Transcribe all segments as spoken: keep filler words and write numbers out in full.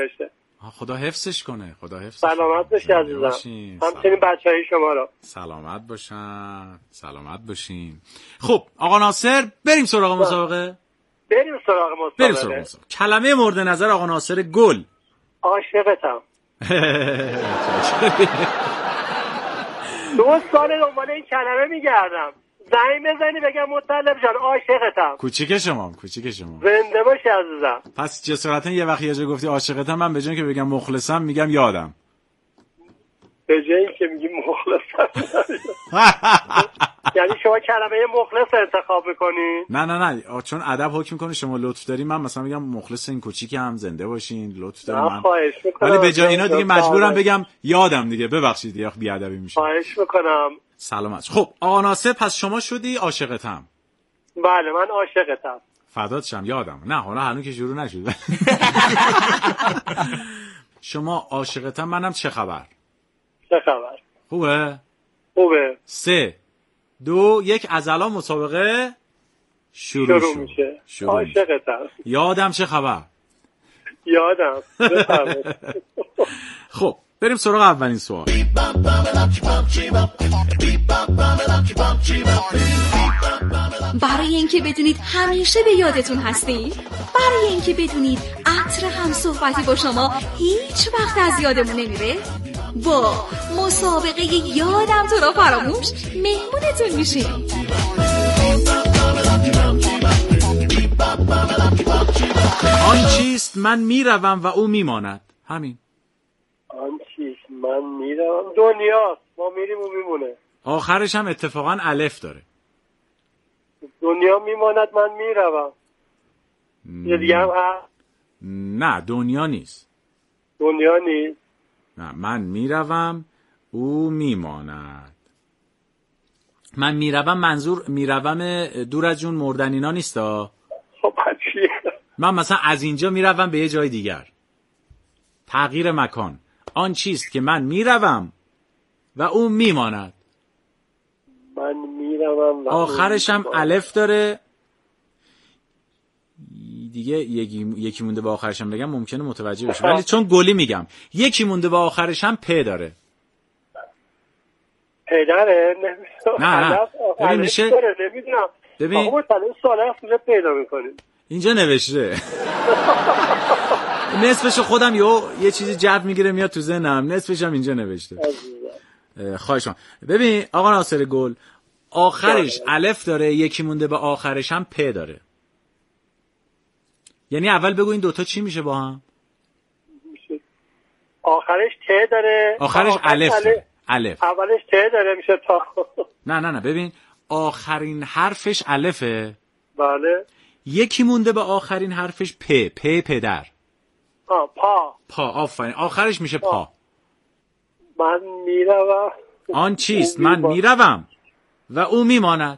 خدا حفظش کنه. خدا حفظش. سلامت باشی عزیزم. همچنین بچهای شما رو. سلامت باشن. سلامت باشین. خب آقا ناصر بریم سراغ مسابقه. بریم سراغ مسابقه. بریم سراغ مسابقه. کلمه مورد نظر آقا ناصر گل. عاشقتم. دو سال دنبال این کلمه میگردم. زنگ بزنی بگم مطلب جان عاشقتم. کوچیک شما، کوچیک شما. زنده باشی عزیزم. پس جسارتا یه وقتی یه جا گفتی عاشقتم، من به جای که بگم مخلصم میگم یادم. به جایی که میگی مخلصم. یعنی شما کلمه مخلص انتخاب میکنین؟ نه نه نه، چون ادب حکم میکنه شما لطف داری، من مثلا میگم مخلص این کوچیکم، زنده باشین، لطف داری من. خواهش میکنم. ولی به جای اینا دیگه مجبورم بگم یادم دیگه، ببخشید دیگه بی ادبی میشه. خواهش میکنم. سلامت. خب آقا ناصر پس شما شدی عاشقتم. بله من عاشقتم. فدات شم یادم. نه حالا هنوز که شروع نشد. شما عاشقتم، منم چه خبر؟ چه خبر؟ خوبه؟ خوبه. سه دو یک از الان مسابقه شروع, شروع میشه. عاشقتم. یادم چه خبر؟ یادم. خب بریم سراغ اولین سوال. برای اینکه بدونید همیشه به یادتون هستیم، برای اینکه بدونید عطر هم صحبتی با شما هیچ وقت از یادمون نمیره، با مسابقه یادم تو را فراموش مهمونتون میشیم. آن چیست من میروم و او میماند. همین. آن چیست من میروم دنیاست، ما میریم و میمونه. آخرش هم اتفاقا الف داره. دنیا میماند من میروم. یه دیگه هم هست؟ نه دنیا نیست. دنیا نیست. نه من میروم او میماند. من میروم منظور میروم دور از جون مردن اینا نیستا. خب چیه؟ من مثلا از اینجا میروم به یه جای دیگر. تغییر مکان. آن چیست که من میروم و او میماند. من میروم و آخرش هم الف داره. دیگه یکی یکی مونده با آخرش هم بگم ممکنه متوجه بشه، ولی چون گلی میگم یکی مونده با آخرش هم پ داره. پ داره؟ نه نه ببین میشه نمیدونم. ببین آقا مثلا سوال هست میشه پیدا میکنیم. اینجا نوشته. نصفش خودم یه یه چیزی جب میگیره میاد تو ذهنم، نصفش هم اینجا نوشته. خواهش می‌کنم. ببین آقا ناصر گل آخرش الف داره، یکی مونده به آخرش هم پ داره. یعنی اول بگو این دوتا چی میشه با هم؟ آخرش ت داره، آخرش الف داره. الف اولش ت داره میشه تا. نه نه نه ببین آخرین حرفش الفه. بله. یکی مونده به آخرین حرفش پ. پ پدر. آه پا. پا آفرین. آخرش میشه پا. من میروم. آن چیست من میروم و او میماند.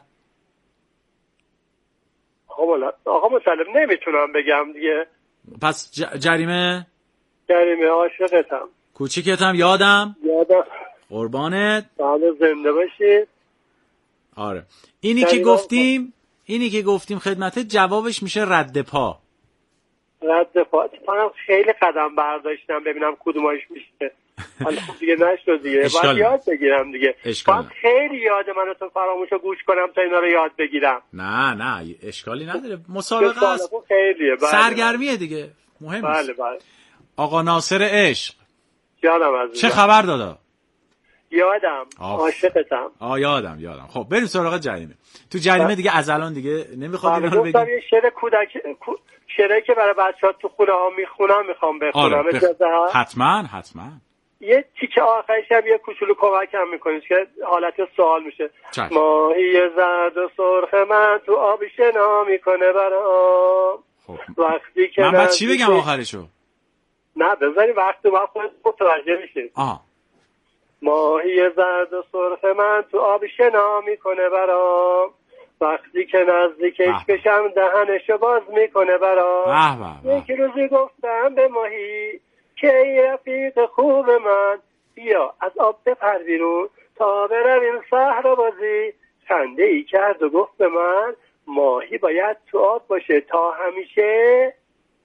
آقا مسلم نمیتونم بگم دیگه. پس ج... جریمه جریمه عاشقتم. کوچیکتم یادم. یادم. قربانت. بله زنده باشید. آره اینی که گفتیم اینی که گفتیم خدمتت جوابش میشه رد پا. رد پا. من خیلی قدم برداشتم ببینم کدومش میشه. حالا دیگه نشد دیگه. باید یاد بگیرم دیگه. باید خیلی یاد منو تو فراموشو گوش کنم تا اینا رو یاد بگیرم. نه نه اشکالی نداره، مسابقه است. خیلیه. بله سرگرمیه دیگه، مهم بله بله. آقا ناصر عشق یادم عزیزم. چه خبر دادا؟ یادم. عاشقتم. آ یادم یادم. خب بریم سراغ جریمه. تو جریمه دیگه از الان دیگه نمیخواد اینا رو بگیم. یه شعر کودک شعری که برای بچه‌ها تو خونه ها میخونم میخوام بخونم. آره بخ... حتما حتما. یه تیکه آخرش هم یه کوچولو کمکم میکنید که حالت سوال میشه. ماهی زرد و سرخ من تو آب شنا میکنه برام. خب وقتی که من بعد چی بگم آخرشو؟ نه بذاری وقتی ما خودت متوجه میشید. آها. ماهی زرد و سرخ من تو آب شنا میکنه برام. وقتی که نزدیکش بشم دهنشو باز میکنه برام. یک روزی گفتم به ماهی که ای رفیق خوب من بیا از آب بپر بیرون تا برویم صحرا بازی. خنده ای کرد و گفت به من ماهی باید تو آب باشه تا همیشه.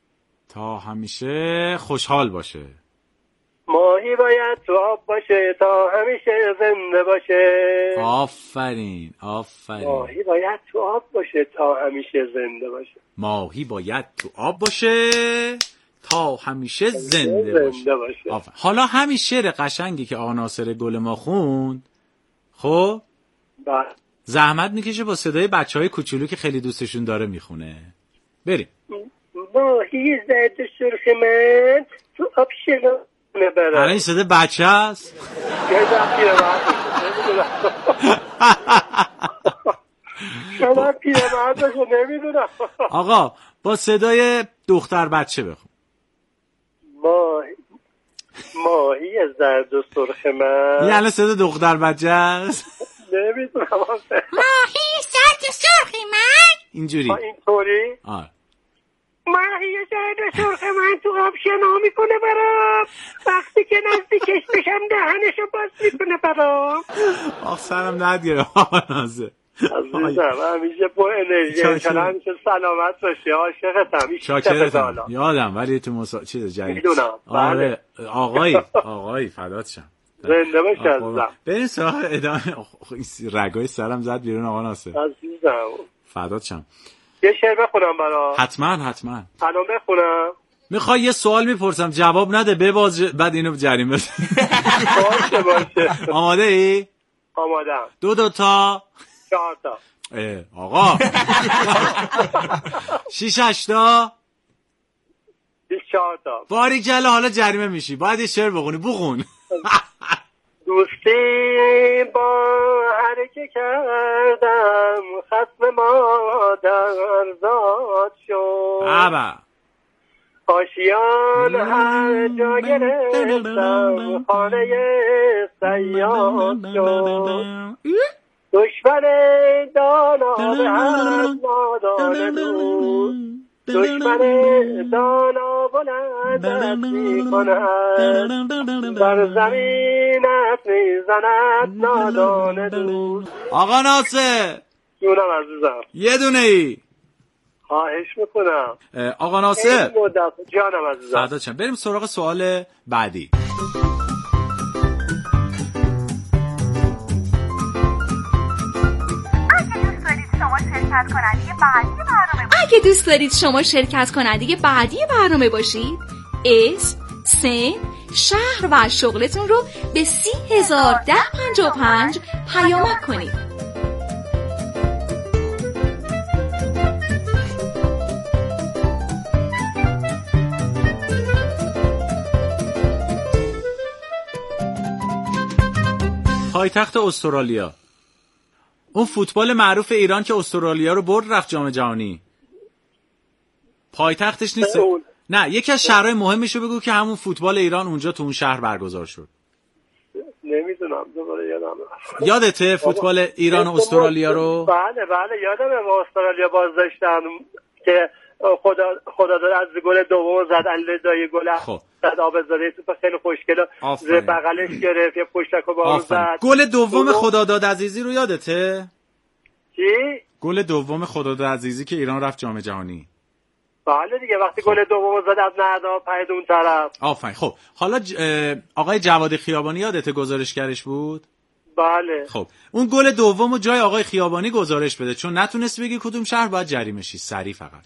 تا همیشه خوشحال باشه. ماهی باید تو آب باشه تا همیشه زنده باشه. آفرین آفرین. ماهی باید تو آب باشه تا همیشه زنده باشه. ماهی باید تو آب باشه تا همیشه زنده, زنده باشه, باشه. آفرین. حالا همین شعر قشنگی که آقا ناصر گل ما خوند، خب بله، زحمت میکشه با صدای بچهای کوچولو که خیلی دوستشون داره میخونه. بریم. ماهی زرد سرخ من تو آب شنا نبرم. الان این صدای بچه هست؟ یه دفعه شما پیرمرد باشو نمیدونم. آقا با صدای دختر بچه بخون. ماهی ماهی زرد و سرخ من. این الان صدای دختر بچه هست؟ نمیدونم. ماهی زرد و سرخ من اینجوری اینطوری. آره. ماهی زرد و سرخ من تو آب شنا میکنه برام، وقتی که نزدیکش بشم دهنشو باز میکنه برام. آخ سرم درد گرفت آقا ناصر. عزیزم همیشه با انرژی، انشالله همیشه سلامت باشی. عاشقتم. شاکرتم. یادم ولی تو مسا... چیز جدید میدونم. آره آقایی آقایی فدات شم. زنده باشی عزیزم. بریم سراغ ادامه. رگای سرم زد بیرون آقا ناصر. عزیزم فدات شم. یه شعر بخونم برا؟ حتما حتما. الان بخونم؟ میخوای یه سوال میپرسم جواب نده بباز ج... بعد اینو جریمه بزن. باشه باشه. آماده ای؟ آمادم. دو دو تا چهار تا. اه آقا. شیش هشتا بیست چهار تا. باریکلا. حالا جریمه میشی، باید یه شعر بخونی. بخون. دوستی با هر که کردم خصم مادر زاد شد. ابا آشیان هر جا گرفتم خانه سیاد شد. دشمن دانا به هر نادانه بود، دشمن دانا بلندت می کند، بر زمینت می زند نادانه دود. آقا ناصر جونم عزیزم. یه دونه ای. خواهش میکنم آقا ناصر. جانم عزیزم. فدات شم. بریم سراغ سوال بعدی. اگه دوست دارید شما شرکت کننده بعدی برنامه باشید، اسم، سن، شهر و شغلتون رو به سی هزار ده پنجاه و پنج پیامک کنید. پایتخت استرالیا. اون فوتبال معروف ایران که استرالیا رو برد رفت جام جهانی، پایتختش نیست؟ نه یکی از شهرهای مهمش رو بگو که همون فوتبال ایران اونجا تو اون شهر برگزار شد. نمیدونم دوباره یادم. یادته فوتبال ایران و استرالیا رو؟ بله بله یادمه. ما استرالیا باز داشتن که خدا خدا داره از گل دوم زد، علی دایی گل خب. زد، آبزاده توپ خیلی خوشگله زیر بغلش گرفت، یه پشتکو با زد. گل دوم خداداد عزیزی رو یادته؟ چی؟ گل دوم خداداد عزیزی که ایران رفت جام جهانی. بله دیگه وقتی گل دوم زد از نهدا پرید اون طرف. آفرین. خب حالا ج... آقای جواد خیابانی یادته گزارشگرش بود؟ بله. خب اون گل دومو جای آقای خیابانی گزارش بده، چون نتونست بگی کدوم شهر باید جریمه شی. سری فقط.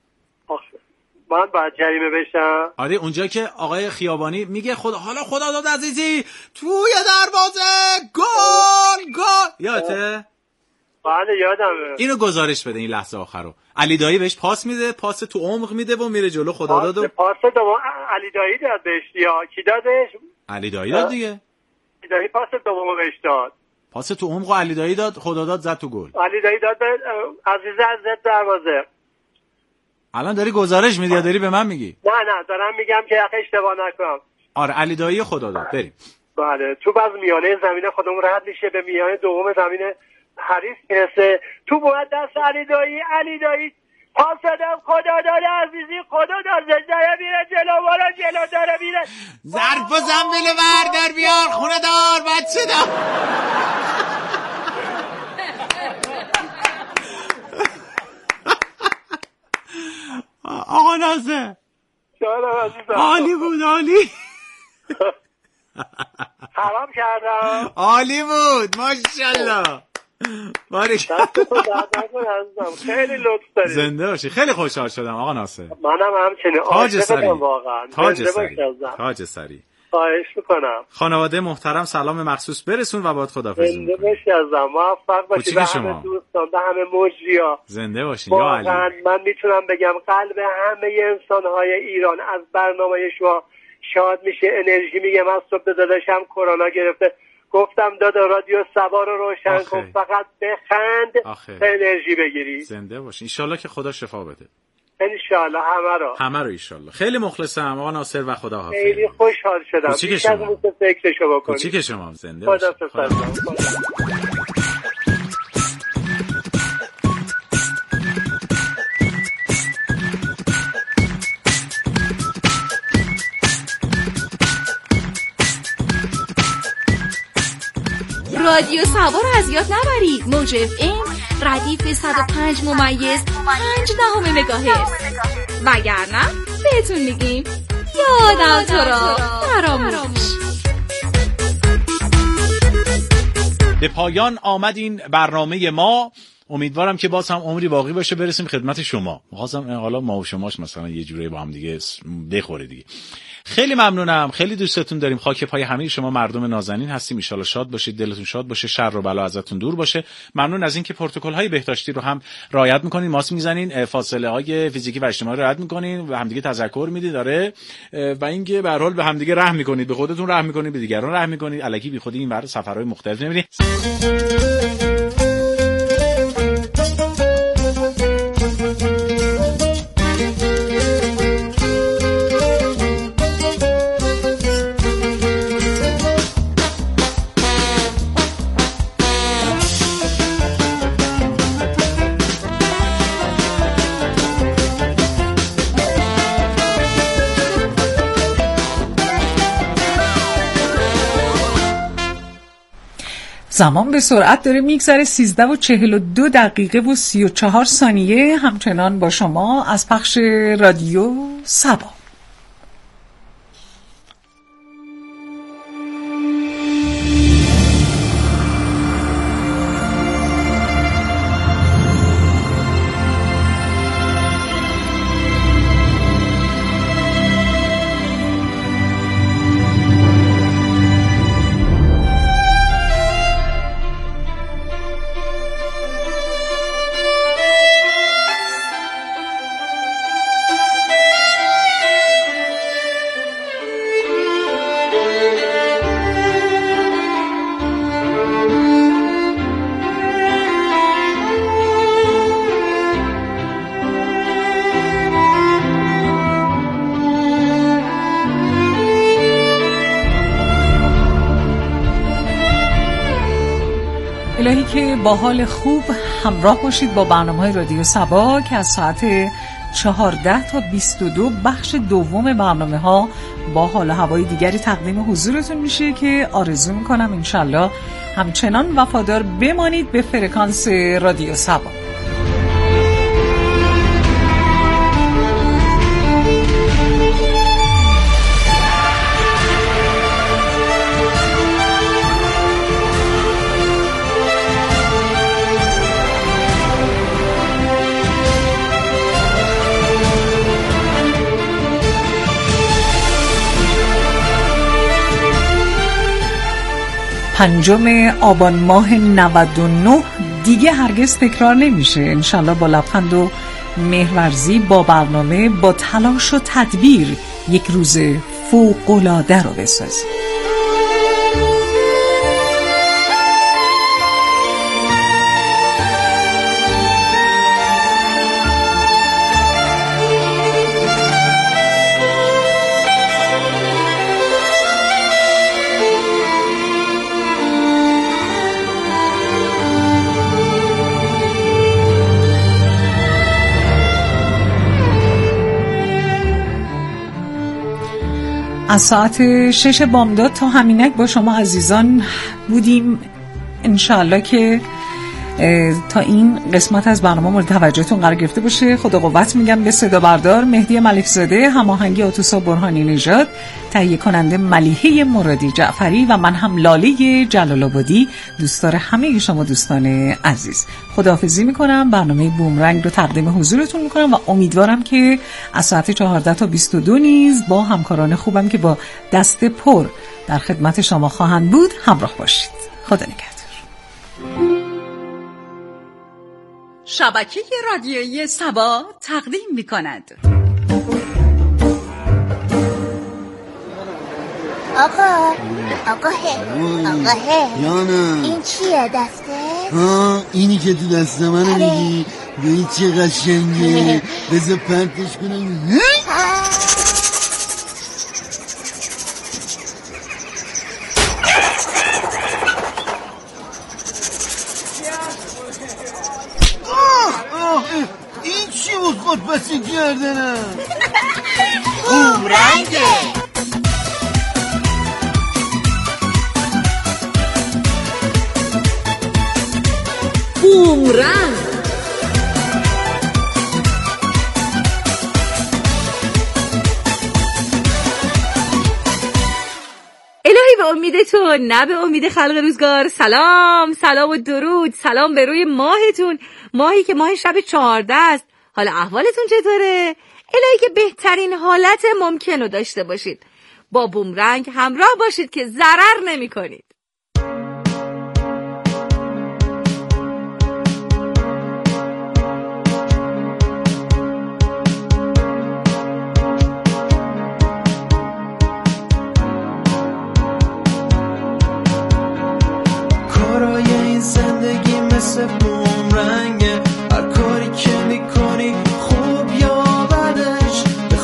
من باید جریمه بشم؟ آره اونجا که آقای خیابانی میگه خدا حالا خداداد عزیزی توی دروازه گل گل. یادته؟ بله یادمه. اینو گزارش بده این لحظه آخرو. علی دایی بهش پاس میده، پاس تو عمق میده و میره جلو. خداداد و پاس دوم علی دایی داد بهش یا کی دادش؟ علی دایی داد دیگه. علی دایی پاس دومو بهش داد. پاس تو عمق و علی دایی داد، خداداد زد تو گل. علی دایی داد به عزیزه از دروازه. الان داری گزارش میدی یا داری به من میگی؟ نه نه دارم میگم که آخه اشتباه نکنم. آره علی دایی خداداد. بریم. بله توپ از میانه زمین خودمون رد میشه به میانه دوم زمین حریف میرسه، تو باید دست علی دایی. علی دایی پاس دادم خداداد عزیزی، خداداد داره میره جلو، والا جلو داره میره. ظرف و زنبیل بردار بیار خونه دار بچه دار. آقا ناصر جانم عزیزم. عالی بود، عالی. حرام کردم. عالی بود، ماشاءالله. بارک. خیلی لطف داری. زنده باشی. خیلی خوشحال شدم آقا ناصر. منم همچنین. تاج سری. واقعا. تاج سری. تاج سری. خواهش میکنم. خانواده محترم سلام مخصوص برسون و باید خداحافظی زنده باشی ازم. موفق باشی به همه دوستان، به همه مجری‌ها. زنده باشین یا علی. من میتونم بگم قلب همه انسان‌های ایران از برنامه شما شاد میشه، انرژی میگم. از صبح داداشم کرونا گرفته، گفتم دادا رادیو سبا رو روشن کن، فقط بخند تا انرژی بگیری. زنده باشین ان شاءالله که خدا شفا بده. انشالله همه رو همه رو انشالله. خیلی مخلصم آقا ناصر و خدا حافظ. خیلی خوشحال شدم. بیش از اون که فکرشو بکنی. کوچیک شما زنده باشید. خدا حافظ. رادیو سبا رو از یاد نبرید. موج اف ام ردیف صد و پنج ممیز پنج دهم مگاهرتز. وگرنه بهتون میگیم یادم تو را فراموش. به پایان آمد این برنامه ما. امیدوارم که باز هم عمری باقی باشه برسیم خدمت شما. می‌خواستم حالا ما و شماش مثلا یه جوری با هم دیگه بخوره دیگه. خیلی ممنونم، خیلی دوستتون داریم. خاک پای همه شما مردم نازنین هستیم. ان شاءالله شاد باشید، دلتون شاد باشه، شر و بلا ازتون دور باشه. ممنون از اینکه پروتکل‌های بهداشتی رو هم رعایت می‌کنین، ماسک میزنین، فاصله‌های فیزیکی و اجتماعی رو رعایت می‌کنین و همدیگه تذکر میدید داره و اینکه به هر حال به همدیگه رحم می‌کنید، به خودتون رحم می‌کنید، به دیگران رحم می‌کنید. الکی بیخودی این ور سفرهای مختلف نمیرید. زمان به سرعت داره میگذره. سیزده و چهل و دو دقیقه و سی و چهار ثانیه همچنان با شما از پخش رادیو سبا. الهی که با حال خوب همراه باشید با برنامه‌های رادیو سبا که از ساعت چهارده تا بیست و دو بخش دوم برنامه‌ها با حال و هوای دیگری تقدیم حضورتون میشه که آرزو میکنم انشالله همچنان وفادار بمانید به فرکانس رادیو سبا. پنجم آبان ماه نود و نه دیگه هرگز تکرار نمیشه. انشالله با لبخند و مهرورزی با برنامه با تلاش و تدبیر یک روز فوق‌العاده رو بسازیم. از ساعت شش بامداد تا همینک با شما عزیزان بودیم. انشالله که تا این قسمت از برنامه مورد توجهتون قرار گرفته باشه. خدا قوت میگم به صدا بردار مهدی ملکزاده، هماهنگی آتوسا برهانی نژاد، تهیه کننده ملیحه مرادی جعفری و من هم لاله جلال آبادی، دوستدار همه شما دوستان عزیز. خداحافظی میکنم، برنامه بومرنگ رو تقدیم حضورتون میکنم و امیدوارم که از ساعت چهارده تا بیست و دو نیز با همکاران خوبم که با دست پر در خدمت شما خواهند بود همراه باشید. خدا نگهدار. شبکه رادیویی سبا تقدیم می‌کند. آقا آقا هه آقا هه جانم، این چیه دسته؟ ها اینی که تو دست منو میگی؟ ببین چه قشنگه، بذار پرتش کنم. این چی بود خود پسی کردنم؟ بومرنگه. بومرنگ الهی به امیدتون، نه به امید خلق روزگار. سلام سلام و درود، سلام به روی ماهتون، ماهی که ماه شب چهارده است. حالا احوالتون چطوره؟ الهی که بهترین حالت ممکن رو داشته باشید. با بومرنگ همراه باشید که ضرر نمی کنید. کارای این زندگی مثل بومرنگه، هر کاری که میکنی خوب یا بدش به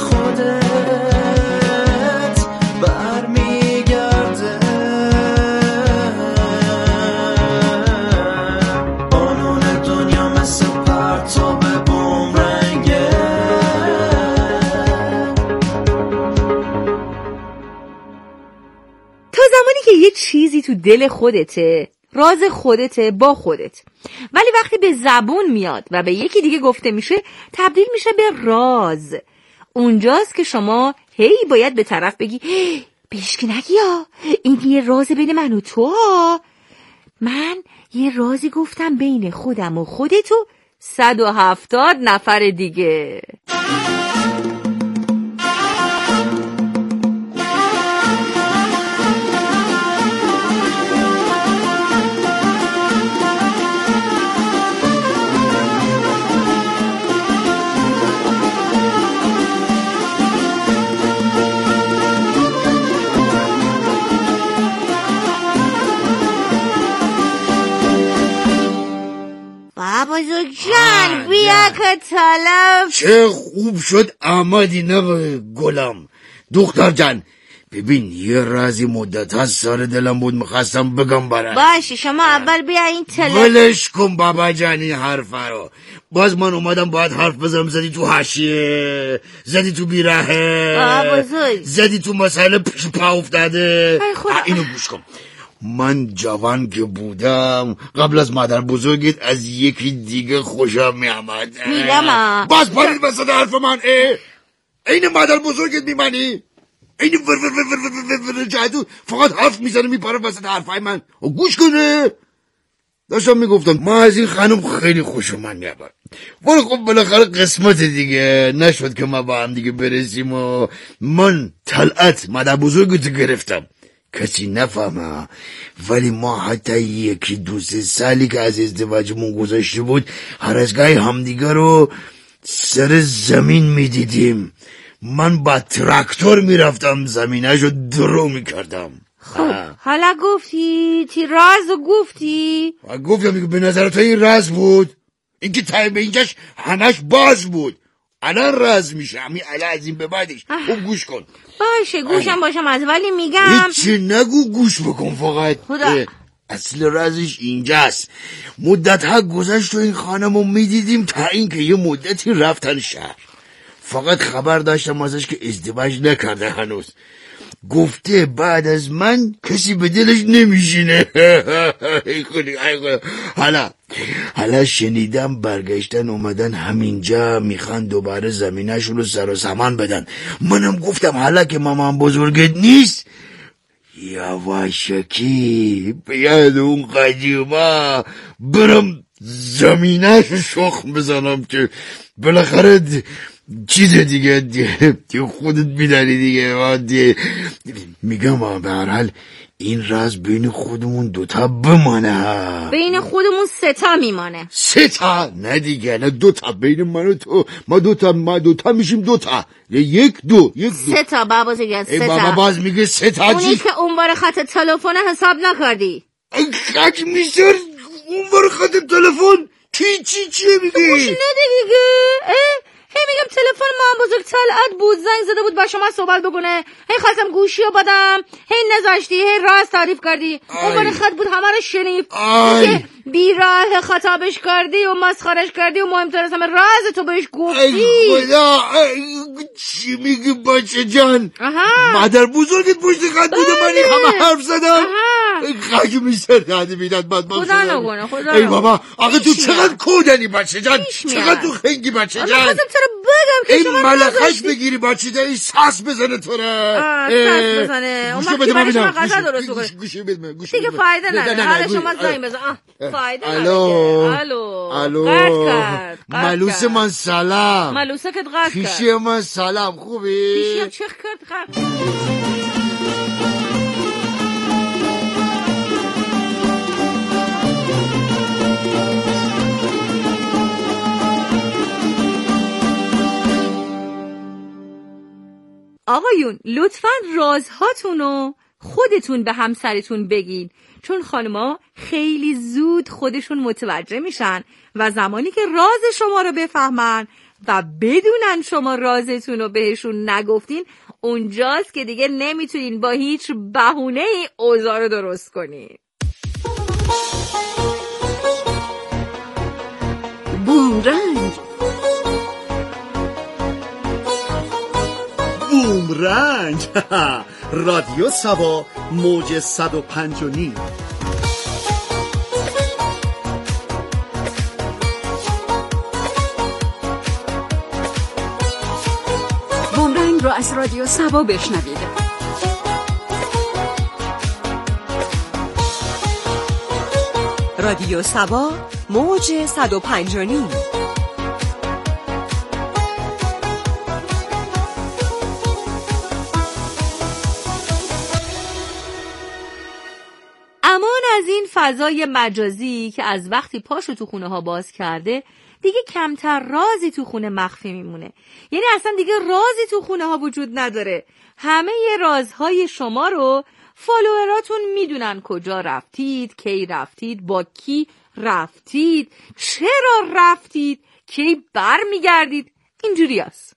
خودت برمیگرده. قانون دنیا مثل پرتاب بومرنگه. تا زمانی که یه چیزی تو دل خودته، راز خودته با خودت، ولی وقتی به زبون میاد و به یکی دیگه گفته میشه تبدیل میشه به راز. اونجاست که شما هی باید به طرف بگی بهش نگی ها، این یه راز بین من و تو ها. من یه رازی گفتم بین خودم و خودت و صد و هفتاد نفر دیگه. بزرگ جان بیا که طلب. چه خوب شد آمدی نه گلم دختر جان. ببین یه رازی مدت هست سر دلم بود میخواستم بگم برات. باشه شما اول بیا این طلب. ولش کن بابا جانی حرف رو. باز من اومدم باید حرف بزنم، زدی تو حاشیه، زدی تو بیراهه، زدی تو مسئله پیش پا افتاده. اینو گوش کن. من جوان که بودم قبل از مادر بزرگت از یکی دیگه خوشم میامد. میگم باز پارید بسید حرف من. این مادر بزرگت میمانی؟ این ور ور ور ور ور ور جادو فقط حرف میزنه میپره وسط حرفای من. و گوش کنه. داشتم میگفتم ما از این خانم خیلی خوشم میاد، ولی خب بالاخره قسمت دیگه نشد که ما با هم دیگه برسیم و من طلعت مادر بزرگت گرفتم. کسی نفهمه، ولی ما حتی یکی دو سه سالی که از ازدواجمون گذشته بود هر از گاهی همدیگه رو سر زمین میدیدیم. من با تراکتور میرفتم زمینه‌شو درو میکردم. خب حالا گفتی تی راز و گفتی؟ گفتم دیگه. به نظر تو این راز بود؟ این که تایی به اینجاش همش باز بود، الان راز میشه. همین الان از این به بعدش. خوب گوش کن. باشه گوشم باشم از ولی میگم هیچی نگو، گوش بکن فقط. خدا. اصل رازش اینجاست. مدت ها گذشت و این خانم رو میدیدیم تا اینکه یه مدتی رفتن شهر. فقط خبر داشتم ازش که ازدواج نکرده هنوز. گفته بعد از من کسی به دلش نمیشینه. حالا حالا شنیدم برگشتن اومدن همینجا میخوان دوباره زمینه‌شون رو سر و سامان بدن. منم گفتم حالا که مامان بزرگت نیست یواشکی بیاد اون قدیما برم زمینه‌شو شخم بزنم که بالاخره چیز دیگه دیگه خودت میدانی دیگه دیگه. میگم به هر حال این راز بین خودمون دوتا بمانه. بین خودمون سه تا میمانه. سه تا؟ نه دیگه، نه دوتا. بین من و تو ما دوتا ما دوتا میشیم دوتا. یک دو یک دو سه تا بابا دیگه سه تا. بابا باز میگه سه تا. اونی که اون بار خط تلفن حساب نکردی. خط میسر اون بار خط تلفن چی چی چی میگی؟ گوش نده دیگه. هی میگم تلفن مام بزرگ طلعت بود، زنگ زده بود با شما صحبت بکنه، هی خواستم گوشی رو بدم، هی نذاشتی، هی راست تعریف کردی. اون بار خط بود همه رو شنید که بی راه خطابش کردی و مسخرش کردی و مهمتر از همه راز تو بهش گفتی. ای خدا چی میگی بچه جان؟ مادر بزرگت پشت خط بوده منی همه حرف زدم. خاک میسر داده میداد بعد من خدا نگونه خدا. ای بابا آقا تو چقدر کودنی بچه جان، چقدر تو خنگی بچه جان. خواستم تو رو بگم که شما ملخش بگیری بچه جان، این ساس بزنه تو را. ساس بزنه اون وقتی برای شما غذا درست بکنه. گوشی بده گوشی دیگه فایده نداره. حالا شما زنگ بزن. فایده نداره. الو الو قطع کرد. ملوس من سلام. ملوسه که قطع کرد. پیشی من سلام. خوبی؟ پیشی هم چه کرد قطع. آقایون لطفاً رازهاتونو خودتون به همسرتون بگین، چون خانما خیلی زود خودشون متوجه میشن و زمانی که راز شما رو بفهمن و بدونن شما رازتون رو بهشون نگفتین، اونجاست که دیگه نمیتونین با هیچ بهونه‌ای اوضاع رو درست کنین. بومرنگ بومرنگ رادیو سوا موج صد و پنج و نیم. بومرنگ رو از رادیو سوا بشنوید. رادیو سوا موج صد و پنج و نیم. امان از این فضای مجازی که از وقتی پاشو تو خونه ها باز کرده دیگه کمتر رازی تو خونه مخفی میمونه. یعنی اصلا دیگه رازی تو خونه ها وجود نداره. همه ی رازهای شما رو فالووراتون میدونن، کجا رفتید، کی رفتید، با کی رفتید، چرا رفتید، کی بر میگردید. اینجوری هست.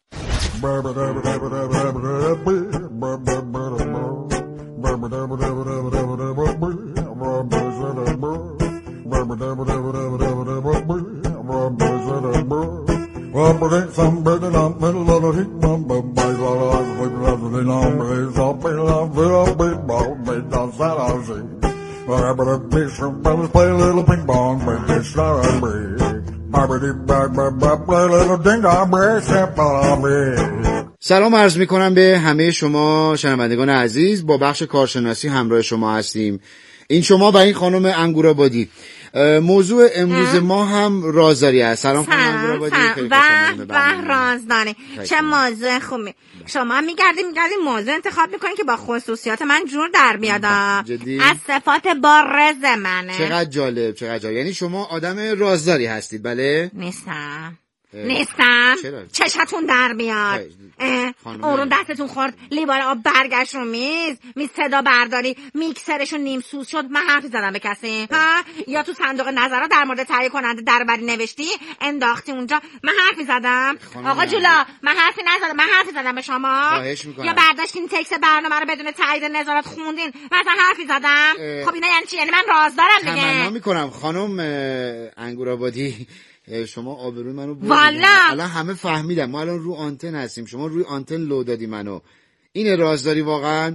سلام عرض می کنم به همه شما شنوندگان عزیز. با بخش کارشناسی همراه شما هستیم. این شما و این خانم انگورآبادی. موضوع امروز ما هم رازداری است. سلام خانم انگورآبادی. به به رازداری چه موضوع خوبی. شما میگردی میگردی موضوع انتخاب میکنین که با خصوصیات من جور در بیاد. از صفات بارز منه. چقدر جالب چقدر جالب. یعنی شما آدم رازداری هستید؟ بله نیستم نیستم. چشتون در بیاد. اون رو دستتون خورد لیوان آب برگشت رو میز میز صدا برداری میکسرشون نیم سوز شد. من حرفی زدم به کسی؟ ها؟ یا تو صندوق نظرات در مورد تهیه کننده دربری نوشتی انداختی اونجا؟ من حرفی زدم؟ آقا جولا من حرفی نزدم. من حرفی زدم به شما؟ یا برداشتین تکست برنامه رو بدون تایید نظارت خوندین؟ من اصلا حرفی زدم؟ خب اینا یعنی چی؟ یعنی من رازدارم دیگه. تمنا میکنم خانم انگورآبادی، شما آبروی منو بردید. الان همه فهمیدم. ما الان رو آنتن هستیم. شما روی آنتن لو دادی منو. این رازداری واقعا؟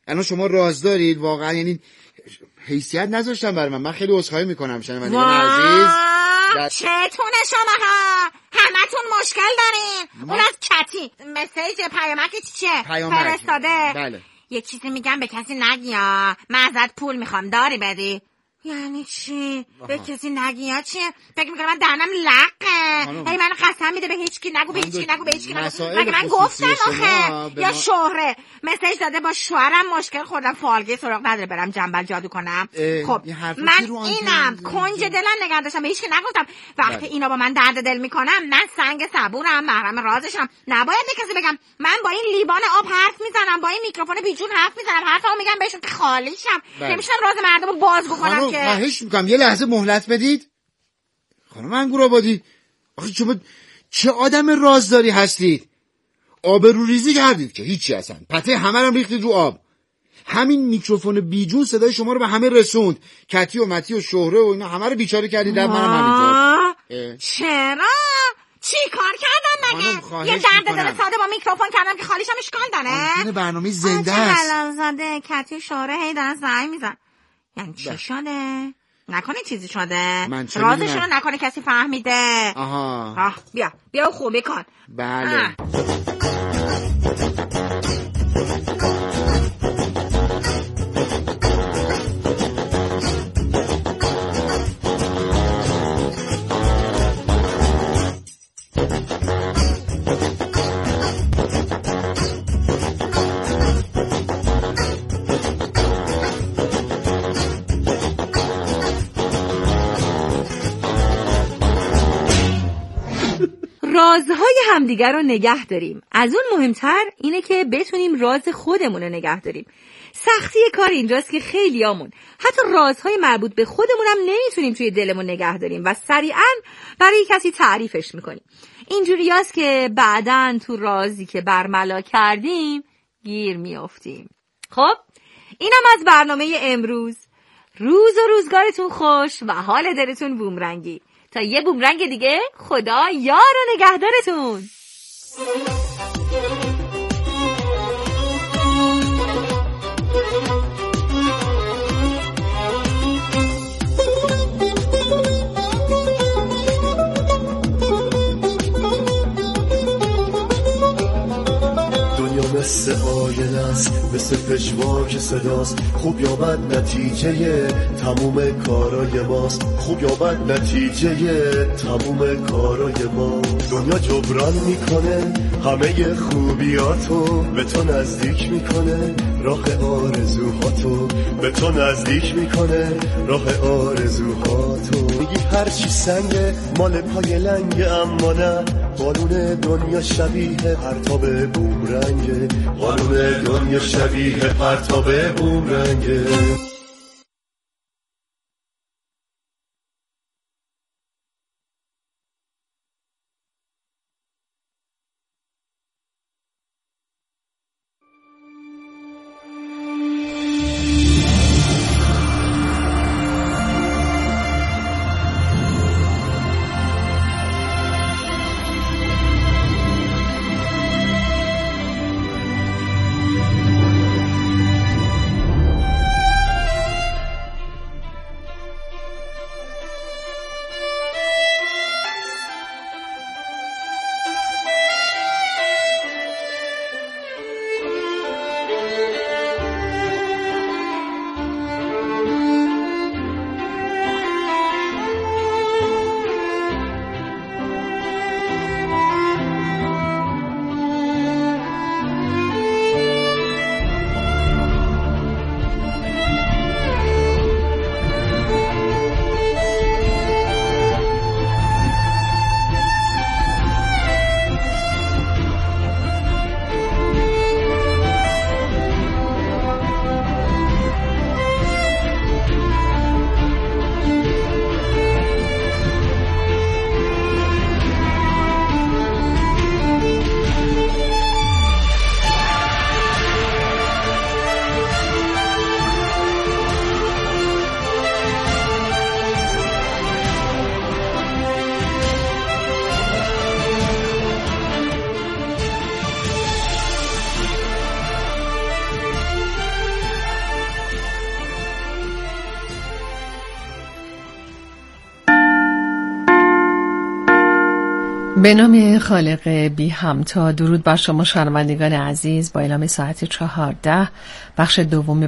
الان شما راز دارید واقعا، یعنی حیثیت نذاشتم برای من. من خیلی عذرخواهی میکنم شنوندگان عزیز. چتونه شماها همتون مشکل دارین. اون از کتی مسیج پیامک چیه فرستاده. بله. یه چیزی میگم به کسی نگی ها، من ازت پول میخوام داری بدی. یعنی چی؟ به کسی نگی ها چیه؟ فکر میکنم من دهنم لقه. هی من قسم میده به هیچ کی نگو، به هیچ کی نگو، به هیچ کی نگو. مگه من گفتم آخه؟ یا شهره مسیج داده با شوهرم مشکل خوردم، فالگی سراغ نداره برم جنبل جادو کنم. خب من اینم کنج دلم نگه داشتم، به هیچ کی نگفتم. وقتی اینا با من درد دل میکنم من سنگ صبورم، محرم رازشم، نباید به کسی بگم. من با این لیوان آب حرف میزنم، با این میکروفون بیجون حرف میزنم، حرفمو میگم بهشون که خالیشم. نمیشم راز مردمو باز بکنم. خواهش میکنم یه لحظه مهلت بدید. خانم انگورآبادی، آخه شما چه آدم رازداری هستید؟ آبرو ریزی کردید که هیچی، اصلا پته همه رو ریختید رو آب. همین میکروفون بیجون صدای شما رو به همه رسوند. کتی و متی و شهره و اینا همه رو بیچاره کردید. منم همینطور. چرا؟ چی کار کردم مگه؟ یه درد دل ساده با میکروفون کردم که خالیشم اشکال داره؟ این برنامه زنده است. چه حلال زاده کتی شهره هی دارن زنگ میزن. یعنی چی شده؟ نکنه چیزی شده؟ رازش رو نکنه کسی فهمیده؟ آها. آه بیا بیا خوبی کن. بله. رازهای همدیگر رو نگه داریم. از اون مهمتر اینه که بتونیم راز خودمون رو نگه داریم. سختی کار اینجاست که خیلیامون حتی رازهای مربوط به خودمون هم نمیتونیم توی دلمون نگه داریم و سریعا برای کسی تعریفش میکنیم. اینجوریاست که بعداً تو رازی که برملا کردیم گیر میافتیم. خب اینم از برنامه امروز. روز و روزگارتون خوش و حال دلتون بومرنگی. تا یه بومرنگ دیگه، خدا یار و نگهدارتون. مثل آینه است، مثل پژواک صداست. خوب یا بد نتیجه تموم کارای ماست. خوب یا بد نتیجه تموم کارای ما. دنیا جبران میکنه همه خوبیاتو، به تو نزدیک میکنه راه آرزوهاتو، به تو نزدیک میکنه راه آرزوهاتو. میگی هرچی سنگه مال پای لنگه، اما نه، قانون دنیا شبیه پرتاب بومرنگه. قانون دنیا شبیه پرتاب بومرنگه. به نام خالق بی همتا. درود بر شما شنوندگان عزیز. با اعلام ساعت چهارده بخش دوم